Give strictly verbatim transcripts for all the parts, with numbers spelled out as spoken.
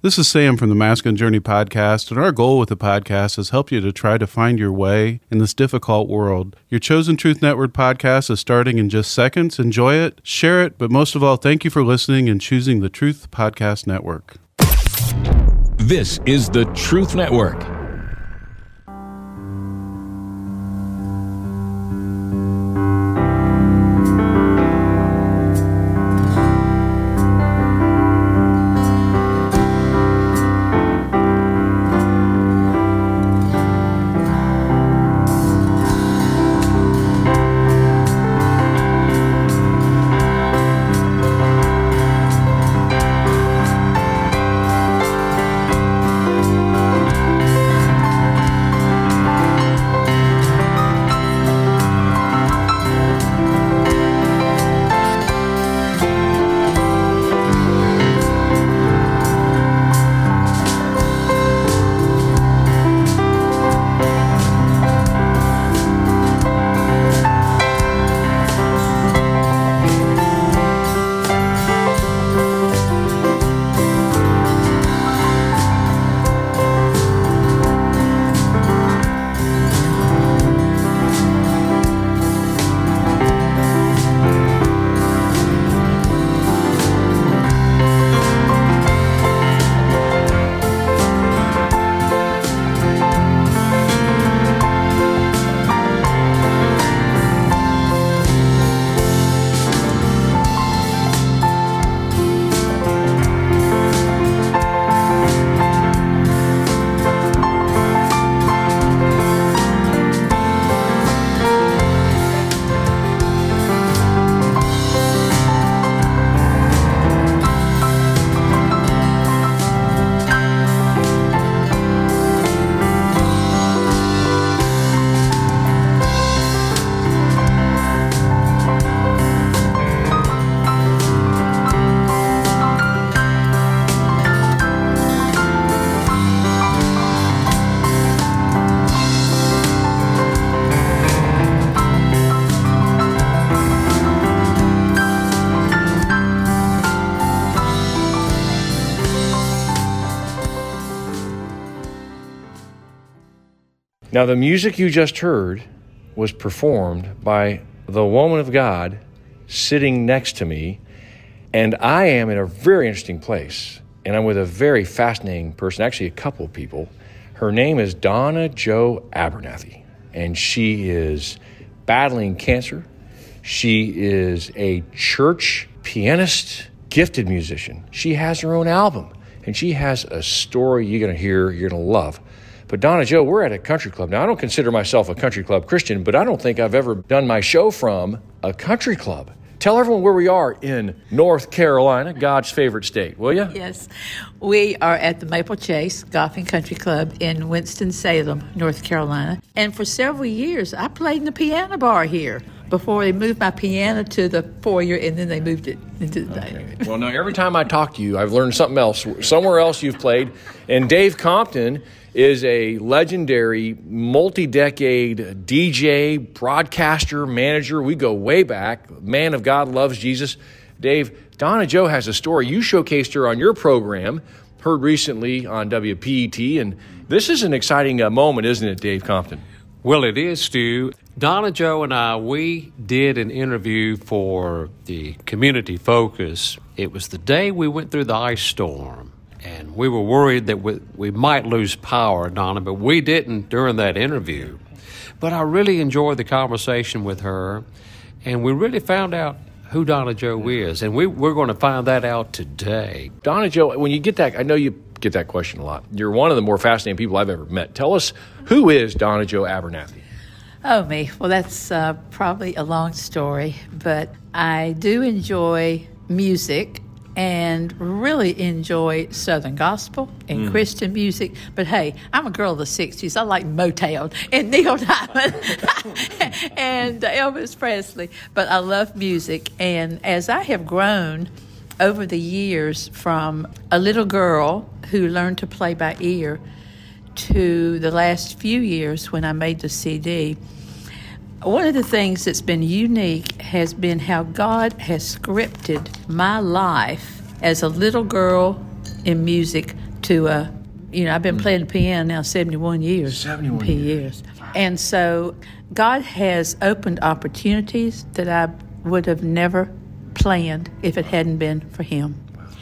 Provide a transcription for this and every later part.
This is Sam from the Masculine Journey podcast, and our goal with the podcast is help you to try to find your way in this difficult world. Your Chosen Truth Network podcast is starting in just seconds. Enjoy it, share it, but most of all, thank you for listening and choosing the Truth Podcast Network. This is the Truth Network. Now, the music you just heard was performed by the woman of God sitting next to me, and I am in a very interesting place, and I'm with a very fascinating person, actually a couple of people. Her name is Donna Jo Abernathy, and she is battling cancer. She is a church pianist, gifted musician. She has her own album, and she has a story you're going to hear, you're going to love. But Donna Jo, we're at a country club. Now, I don't consider myself a country club Christian, but I don't think I've ever done my show from a country club. Tell everyone where we are in North Carolina, God's favorite state, will you? Yes. We are at the Maple Chase Golf and Country Club in Winston-Salem, North Carolina. And for several years, I played in the piano bar here before they moved my piano to the foyer, and then they moved it into the dining room. Well, now, every time I talk to you, I've learned something else. Somewhere else you've played. And Dave Compton is a legendary, multi-decade D J, broadcaster, manager. We go way back. Man of God, loves Jesus. Dave, Donna Jo has a story. You showcased her on your program, heard recently on W P E T, and this is an exciting uh, moment, isn't it, Dave Compton? Well, it is, Stu. Donna Jo and I, we did an interview for the Community Focus. It was the day we went through the ice storm. And we were worried that we, we might lose power, Donna, but we didn't during that interview. But I really enjoyed the conversation with her, and we really found out who Donna Jo is, and we, we're going to find that out today. Donna Jo, when you get that, I know you get that question a lot. You're one of the more fascinating people I've ever met. Tell us, who is Donna Jo Abernathy? Oh, me. Well, that's uh, probably a long story, but I do enjoy music and really enjoy Southern gospel and mm. Christian music. But hey, I'm a girl of the sixties. I like Motown and Neil Diamond and Elvis Presley. But I love music. And as I have grown over the years from a little girl who learned to play by ear to the last few years when I made the C D, one of the things that's been unique has been how God has scripted my life as a little girl in music to, uh, you know, I've been mm. playing the piano now seventy-one years. seventy-one P years. And so God has opened opportunities that I would have never planned if it hadn't been for him.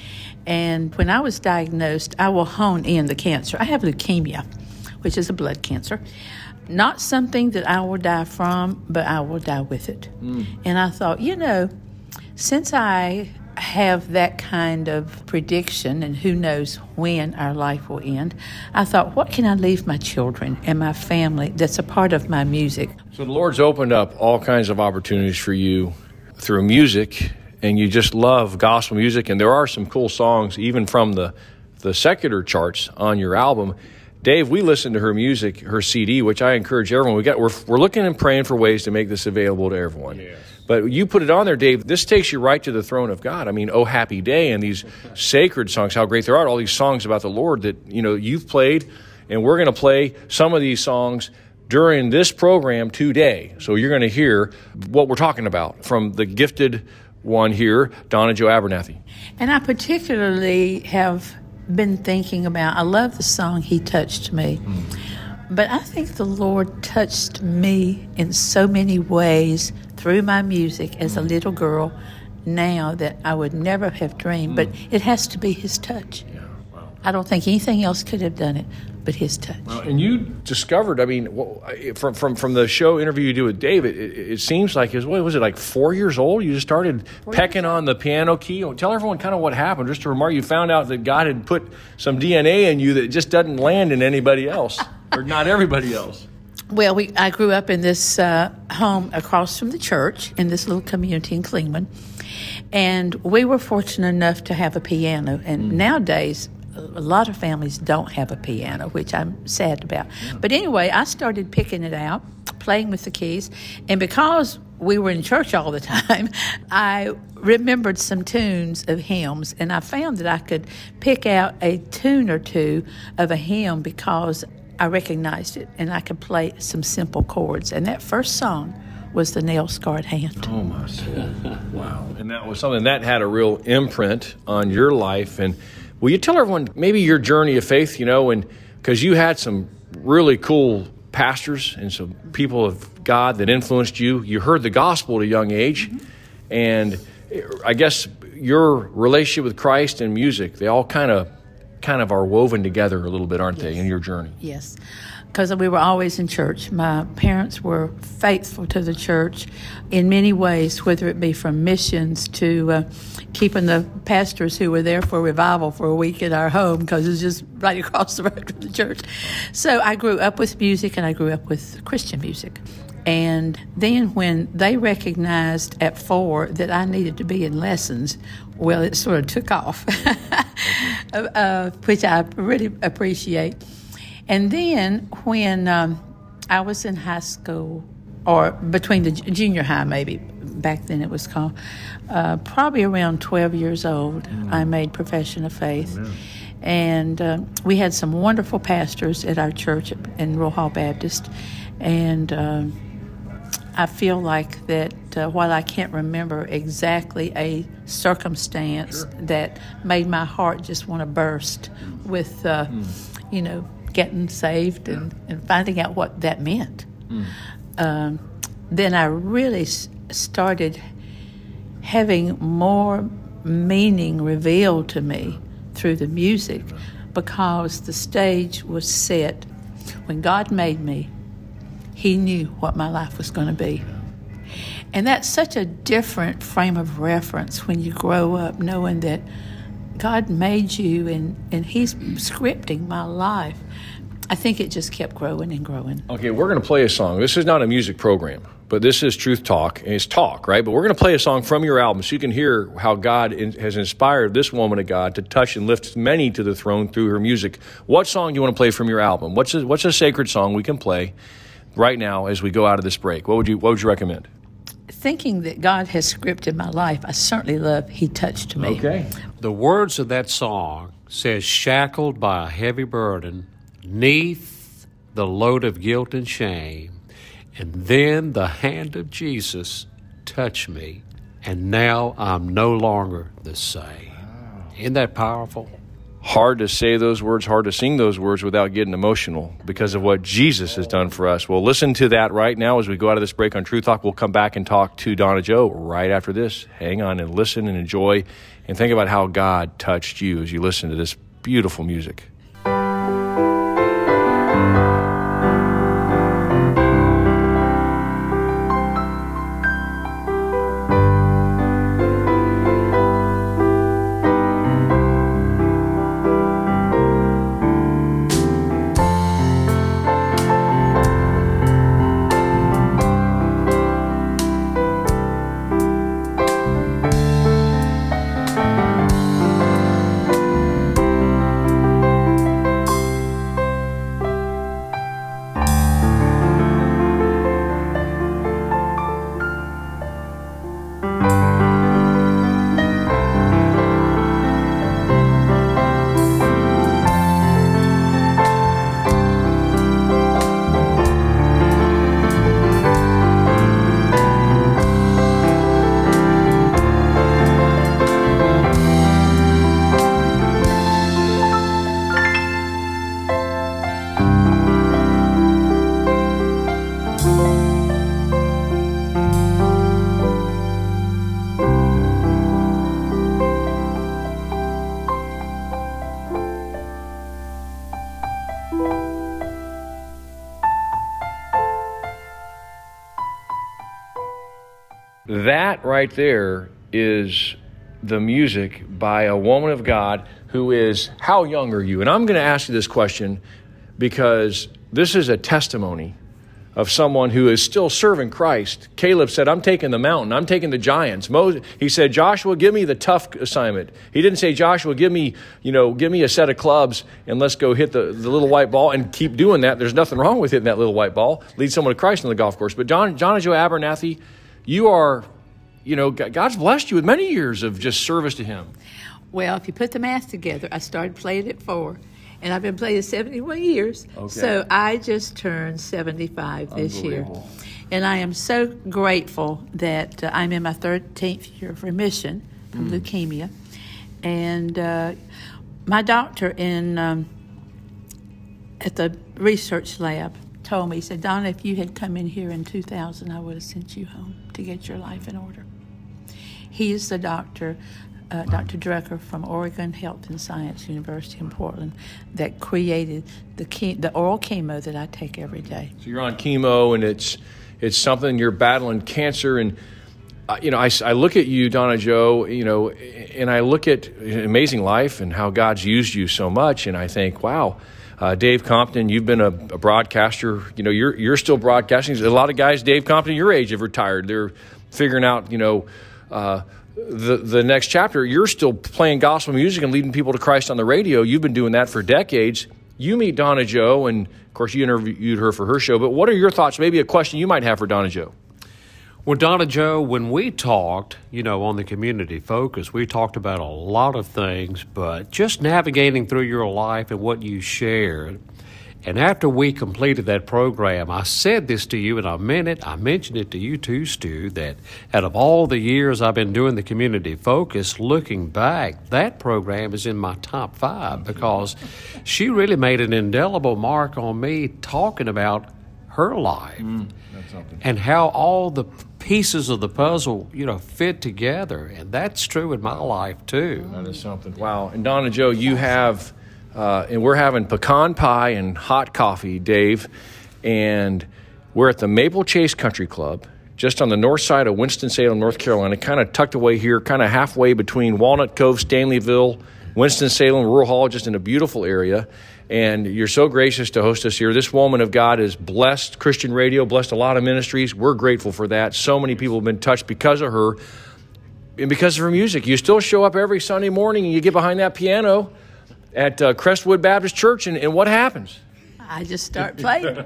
And when I was diagnosed, I will hone in the cancer. I have leukemia, which is a blood cancer. Not something that I will die from, but I will die with it. Mm. And I thought, you know, since I have that kind of prediction, and who knows when our life will end, I thought, what can I leave my children and my family that's a part of my music? So the Lord's opened up all kinds of opportunities for you through music, and you just love gospel music, and there are some cool songs even from the, the secular charts on your album. Dave, we listened to her music, her C D, which I encourage everyone. We got we're we're looking and praying for ways to make this available to everyone. Yes. But you put it on there, Dave. This takes you right to the throne of God. I mean, "Oh Happy Day" and these sacred songs, how great they are. All these songs about the Lord that you know you've played, and we're going to play some of these songs during this program today. So you're going to hear what we're talking about from the gifted one here, Donna Jo Abernathy. And I particularly have been thinking about, I love the song "He Touched Me," mm. but I think the Lord touched me in so many ways through my music as mm. a little girl now that I would never have dreamed, mm. but it has to be His touch. Yeah, wow. I don't think anything else could have done it but His touch. Well, and you discovered, I mean, from from from the show interview you did with David, it, it seems like, his, what was it, like four years old? You just started four pecking on the piano key. Tell everyone kind of what happened. Just to remark, you found out that God had put some D N A in you that just doesn't land in anybody else, or not everybody else. Well, we I grew up in this uh, home across from the church in this little community in Clingman, and we were fortunate enough to have a piano. And mm. nowadays, a lot of families don't have a piano, which I'm sad about. Yeah. But anyway, I started picking it out, playing with the keys, and because we were in church all the time, I remembered some tunes of hymns, and I found that I could pick out a tune or two of a hymn because I recognized it, and I could play some simple chords. And that first song was "The Nail-Scarred Hand." Oh, my soul. Wow. And that was something that had a real imprint on your life. And will you tell everyone maybe your journey of faith, you know, and because you had some really cool pastors and some people of God that influenced you. You heard the gospel at a young age, mm-hmm. and I guess your relationship with Christ and music, they all kind of kind of are woven together a little bit, aren't yes. they, in your journey? Yes, because we were always in church. My parents were faithful to the church in many ways, whether it be from missions to uh, keeping the pastors who were there for revival for a week at our home, because it's just right across the road from the church. So I grew up with music, and I grew up with Christian music. And then when they recognized at four that I needed to be in lessons, well, it sort of took off, uh, which I really appreciate. And then when um, I was in high school, or between the junior high maybe, back then it was called, uh, probably around twelve years old, mm. I made profession of faith. Amen. And uh, we had some wonderful pastors at our church in Rural Hall Baptist. And uh, I feel like that uh, while I can't remember exactly a circumstance sure. that made my heart just want to burst with, uh, mm. you know, getting saved yeah. and, and finding out what that meant. Mm. Um, then I really s- started having more meaning revealed to me through the music, because the stage was set. When God made me, He knew what my life was going to be. And that's such a different frame of reference when you grow up knowing that God made you and, and He's scripting my life. I think it just kept growing and growing. Okay, we're going to play a song. This is not a music program, but this is Truth Talk, and it's talk, right? But we're going to play a song from your album so you can hear how God in, has inspired this woman of God to touch and lift many to the throne through her music. What song do you want to play from your album? What's a, what's a sacred song we can play right now as we go out of this break? What would you What would you recommend? Thinking that God has scripted my life, I certainly love "He Touched Me." Okay. The words of that song says, "Shackled by a heavy burden, 'neath the load of guilt and shame, and then the hand of Jesus touched me, and now I'm no longer the same." Wow. Isn't that powerful? hard to say those words, hard to sing those words without getting emotional because of what Jesus has done for us. Well, listen to that right now as we go out of this break on Truth Talk. We'll come back and talk to Donna Joe right after this. Hang on and listen and enjoy and think about how God touched you as you listen to this beautiful music. That right there is the music by a woman of God who is, how young are you? And I'm going to ask you this question because this is a testimony of someone who is still serving Christ. Caleb said, I'm taking the mountain. I'm taking the giants. Moses, he said, Joshua, give me the tough assignment. He didn't say, Joshua, give me, you know, give me a set of clubs and let's go hit the, the little white ball and keep doing that. There's nothing wrong with hitting that little white ball. Lead someone to Christ on the golf course. But John, John and Joe Abernathy, you are, you know, God's blessed you with many years of just service to Him. Well, if you put the math together, I started playing at four. And I've been playing seventy-one years. Okay. So I just turned seventy-five this year. And I am so grateful that uh, I'm in my thirteenth year of remission from mm. leukemia. And uh, my doctor in um, at the research lab told me, he said, Donna, if you had come in here in two thousand, I would have sent you home to get your life in order. He is the doctor, Uh, Doctor Drucker from Oregon Health and Science University in Portland, that created the ke- the oral chemo that I take every day. So you're on chemo, and it's it's something, you're battling cancer, and uh, you know I, I look at you, Donna Joe, you know, and I look at Amazing Life and how God's used you so much, and I think, wow, uh, Dave Compton, you've been a, a broadcaster. You know, you're you're still broadcasting. A lot of guys, Dave Compton, your age, have retired. They're figuring out, you know. Uh, The the next chapter, you're still playing gospel music and leading people to Christ on the radio. You've been doing that for decades. You meet Donna Joe, and of course you interviewed her for her show, but what are your thoughts, maybe a question you might have for Donna Joe? Well, Donna Joe, when we talked, you know, on the Community Focus, we talked about a lot of things, but just navigating through your life and what you shared. And after we completed that program, I said this to you, and I meant it. I mentioned it to you too, Stu, that out of all the years I've been doing the Community Focus, looking back, that program is in my top five because she really made an indelible mark on me talking about her life mm, that's something. And how all the pieces of the puzzle, you know, fit together. And that's true in my life too. That is something. Wow. And Donna Joe, you have... Uh, and we're having pecan pie and hot coffee, Dave, and we're at the Maple Chase Country Club, just on the north side of Winston-Salem, North Carolina, kind of tucked away here, kind of halfway between Walnut Cove, Stanleyville, Winston-Salem, Rural Hall, just in a beautiful area. And you're so gracious to host us here. This woman of God has blessed Christian radio, blessed a lot of ministries. We're grateful for that. So many people have been touched because of her and because of her music. You still show up every Sunday morning and you get behind that piano at uh, Crestwood Baptist Church, and, and what happens? I just start playing.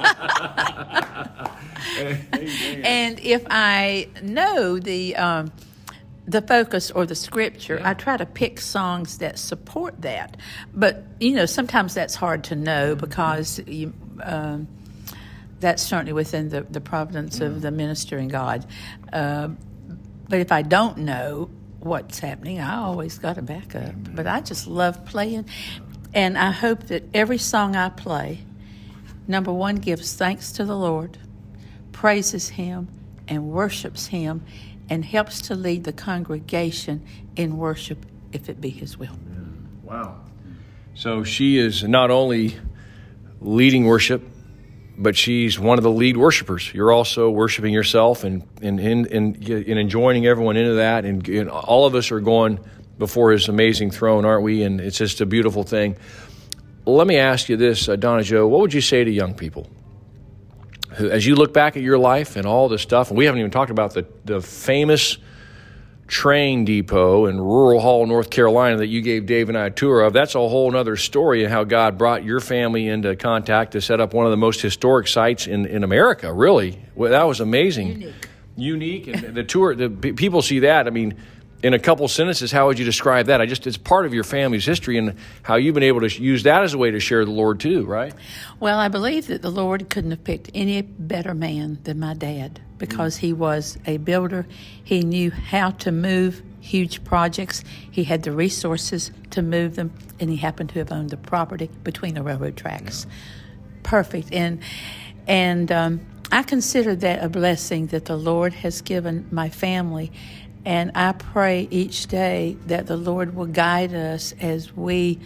And if I know the um, the focus or the scripture, yeah. I try to pick songs that support that. But, you know, sometimes that's hard to know because you, um, that's certainly within the, the providence mm-hmm. of the minister and God. Uh, but if I don't know what's happening. I always got a backup, but I just love playing. And I hope that every song I play, number one, gives thanks to the Lord, praises Him, and worships Him, and helps to lead the congregation in worship if it be His will. Wow. So she is not only leading worship, but she's one of the lead worshipers. You're also worshiping yourself and and and, and, and enjoining everyone into that. And, and all of us are going before His amazing throne, aren't we? And it's just a beautiful thing. Let me ask you this, uh, Donna Jo, what would you say to young people who, as you look back at your life and all this stuff, and we haven't even talked about the, the famous train depot in Rural Hall, North Carolina that you gave Dave and I a tour of. That's a whole other story and how God brought your family into contact to set up one of the most historic sites in, in America, really. Well, that was amazing. Unique. Unique. And the tour, the people see that. I mean, in a couple sentences, how would you describe that? I just, it's part of your family's history and how you've been able to use that as a way to share the Lord too, right? Well, I believe that the Lord couldn't have picked any better man than my dad, because he was a builder. He knew how to move huge projects. He had the resources to move them, and he happened to have owned the property between the railroad tracks. Yeah. Perfect. And and um, I consider that a blessing that the Lord has given my family. And I pray each day that the Lord will guide us as we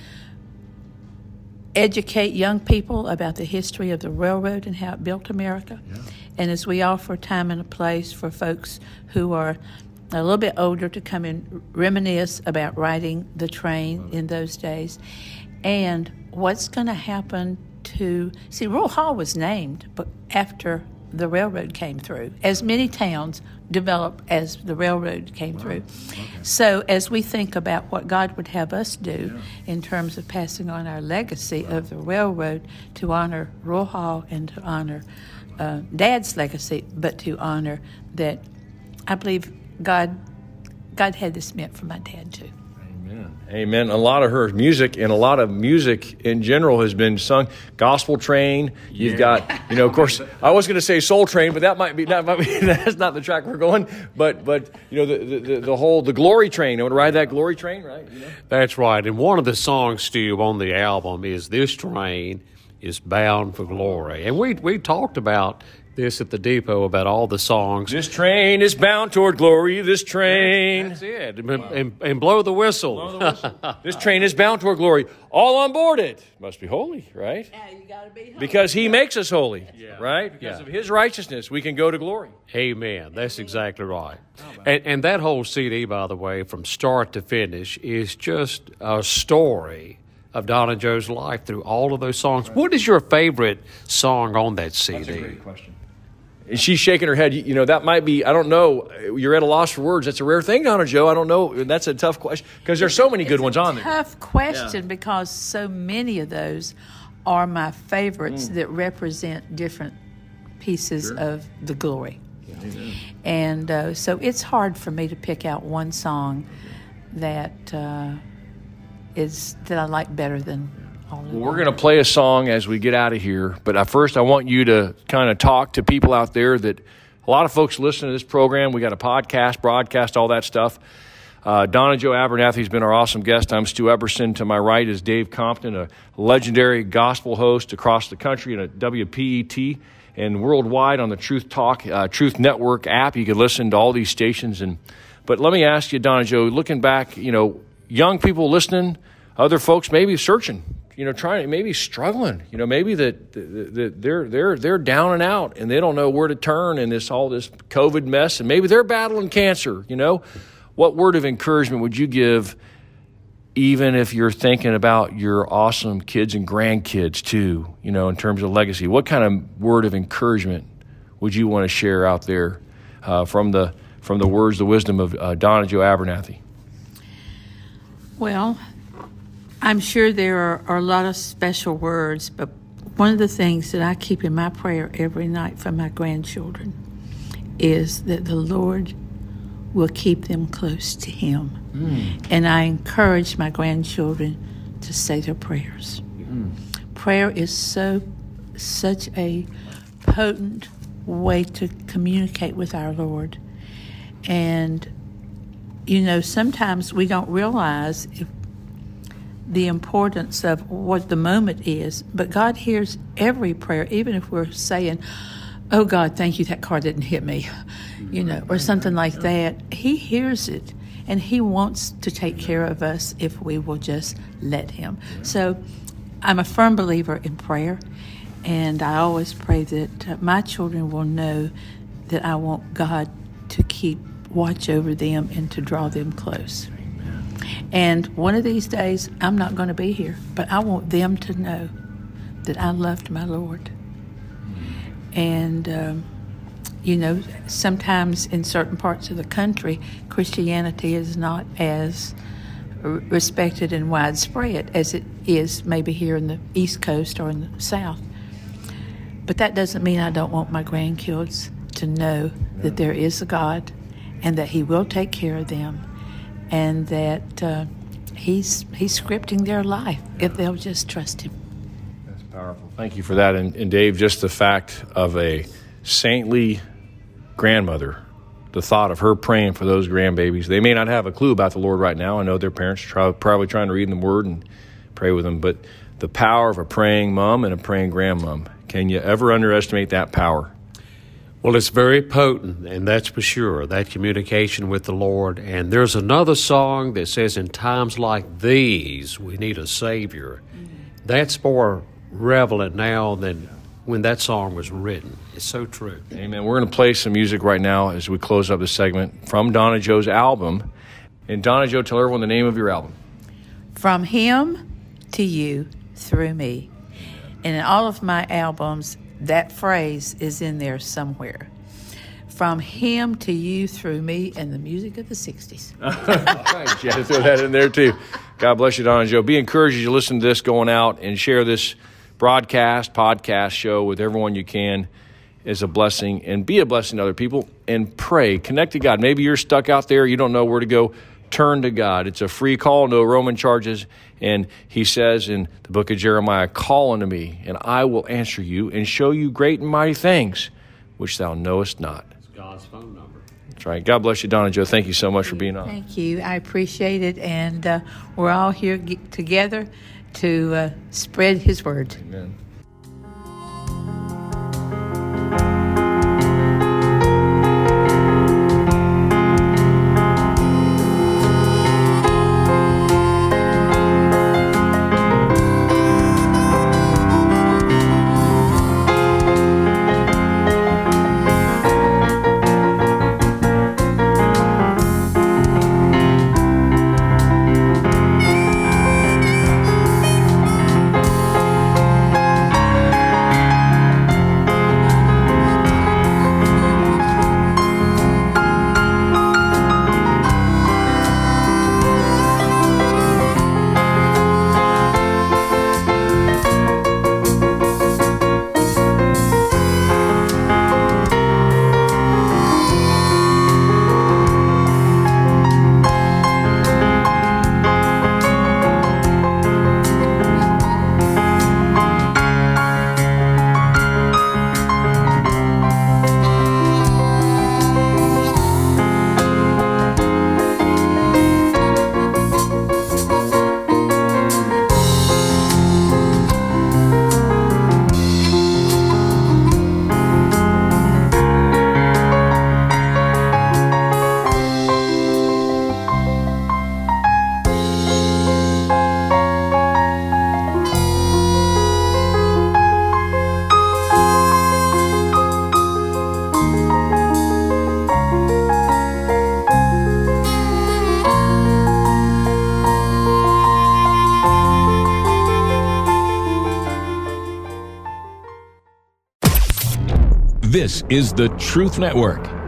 educate young people about the history of the railroad and how it built America. Yeah. And as we offer time and a place for folks who are a little bit older to come and reminisce about riding the train in those days, and what's going to happen to, see, Rural Hall was named but after the railroad came through, as many towns developed as the railroad came wow. through. Okay. So as we think about what God would have us do yeah. in terms of passing on our legacy wow. of the railroad, to honor Rural Hall and to honor uh, Dad's legacy, but to honor that I believe God God had this meant for my dad too. Amen. Amen. A lot of her music and a lot of music in general has been sung. Gospel Train. You've yeah. got, you know, of course, I was going to say Soul Train, but that might be, that might be, that's not the track we're going. But, but you know, the the, the whole, the Glory Train. I want to ride that Glory Train, right? You know? That's right. And one of the songs, Stu, on the album is This Train is Bound for Glory. And we we talked about this at the depot about all the songs. This train is bound toward glory. This train. That's it. And, wow. and, and blow the whistle. Blow the whistle. This train is bound toward glory. All on board it. Must be holy, right? Yeah, you got to be holy. Because He makes us holy, yeah. right? Because yeah. of His righteousness, we can go to glory. Amen. That's exactly right. And, and that whole C D, by the way, from start to finish, is just a story of Donna Jo's life through all of those songs. Right. What is your favorite song on that C D? That's a great question. And she's shaking her head. You know, that might be, I don't know, you're at a loss for words. That's a rare thing, Donna Jo. I don't know. That's a tough question because there's so many good it's ones on there. Tough question yeah. because so many of those are my favorites mm. that represent different pieces sure. of the glory. Yeah. And uh, so it's hard for me to pick out one song that uh, is that I like better than all of them. Well, we're going to play a song as we get out of here, but first I want you to kind of talk to people out there that a lot of folks listen to this program. We got a podcast, broadcast, all that stuff. Uh, Donna Jo Abernathy's been our awesome guest. I'm Stu Eberson. To my right is Dave Compton, a legendary gospel host across the country and a W P E T and worldwide on the Truth Talk, uh, Truth Network app. You can listen to all these stations. And but let me ask you, Donna Jo, looking back, you know, young people listening, other folks maybe searching, you know, trying, maybe struggling, you know, maybe that, that, that they're they're they're down and out and they don't know where to turn in this all this COVID mess, and maybe they're battling cancer. You know, what word of encouragement would you give, even if you're thinking about your awesome kids and grandkids too? You know, in terms of legacy, what kind of word of encouragement would you want to share out there uh, from the from the words, the wisdom of uh, Donna Jo Abernathy? Well, I'm sure there are, are a lot of special words, but one of the things that I keep in my prayer every night for my grandchildren is that the Lord will keep them close to Him. Mm. And I encourage my grandchildren to say their prayers. Mm. Prayer is so such a potent way to communicate with our Lord. And you know, sometimes we don't realize if the importance of what the moment is, but God hears every prayer, even if we're saying, oh, God, thank you that car didn't hit me, you know, or something like that. He hears it, and He wants to take care of us if we will just let Him. So I'm a firm believer in prayer, and I always pray that uh, my children will know that I want God to keep watch over them and to draw them close. And one of these days, I'm not going to be here, but I want them to know that I loved my Lord. And, um, you know, sometimes in certain parts of the country, Christianity is not as respected and widespread as it is maybe here in the East Coast or in the South. But that doesn't mean I don't want my grandkids to know that there is a God and that He will take care of them, and that uh, he's he's scripting their life if they'll just trust Him. That's powerful. Thank you for that. And, and Dave, just the fact of a saintly grandmother, the thought of her praying for those grandbabies. They may not have a clue about the Lord right now. I know their parents are try, probably trying to read in the Word and pray with them, but the power of a praying mom and a praying grandmom, can you ever underestimate that power? Well, it's very potent, and that's for sure, that communication with the Lord. And there's another song that says, in times like these, we need a Savior. Mm-hmm. That's more relevant now than when that song was written. It's so true. Amen. We're going to play some music right now as we close up this segment from Donna Joe's album. And Donna Joe, tell everyone the name of your album. From Him to You Through Me. And in all of my albums, that phrase is in there somewhere. From Him to You Through Me, and the music of the sixties. All right, you had to throw that in there too. God bless you, Donna Joe. Be encouraged as you listen to this going out, and share this broadcast, podcast show with everyone you can. Is a blessing, and be a blessing to other people, and pray. Connect to God. Maybe you're stuck out there. You don't know where to go. Turn to God. It's a free call, no Roman charges. And He says in the book of Jeremiah, call unto me, and I will answer you and show you great and mighty things which thou knowest not. It's God's phone number. That's right. God bless you, Donna Joe. Thank you so much for being on. Thank you. I appreciate it. And uh, we're all here g- together to uh, spread His word. Amen. This is the Truth Network.